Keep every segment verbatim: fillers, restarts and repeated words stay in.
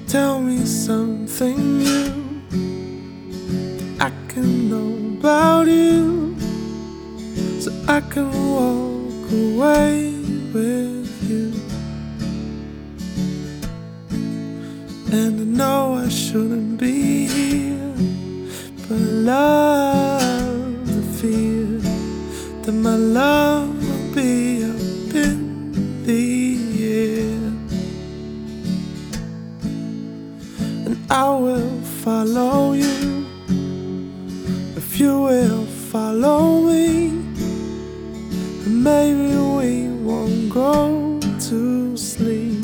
Tell me something new I can know about you, so I can walk away with you. And I know I shouldn't be here, but I love the fear that my love will be up in the air. And I will follow you if you will follow me, and maybe we won't go to sleep,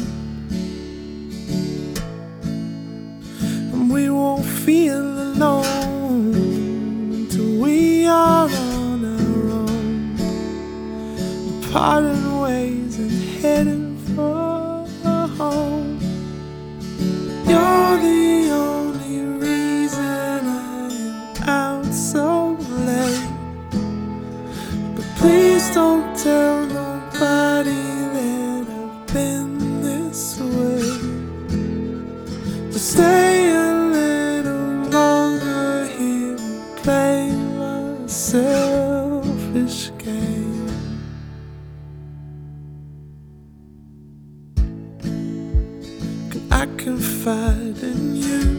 and we won't feel alone until we are on our own, parting ways and heading for home. You're the only reason I am out so late, but please don't tell nobody that I've been this way. Just stay a little longer here and play my selfish game. I confide in you,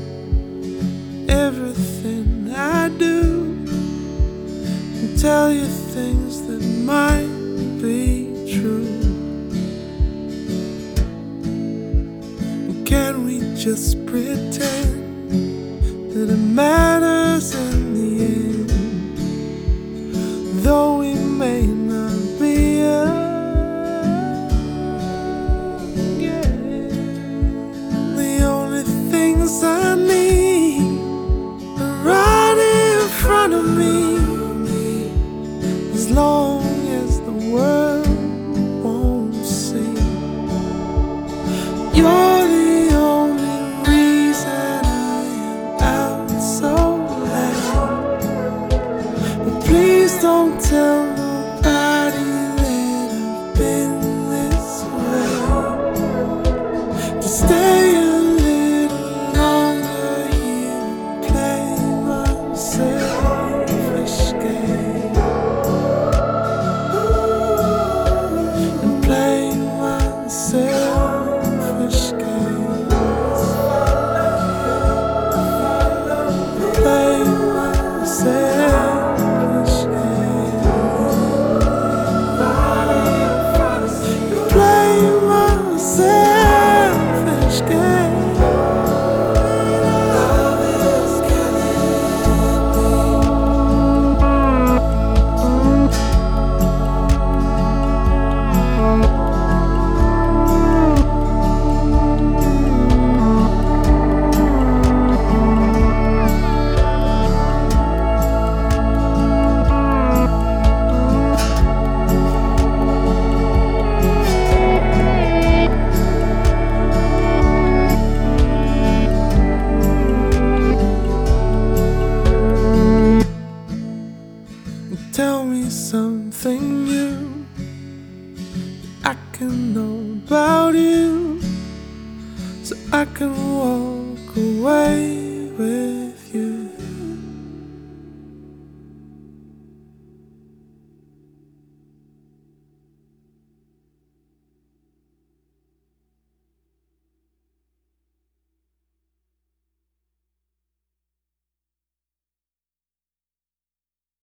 everything I do, and tell you things that might be true. And can we just pretend that it matters in the end, though we may not be a I need are right in front of me, as long as the world won't see. You're the only reason I am out so late, but please don't tell nobody that I've been this way. To stay tell me something new I can know about you, so I can walk away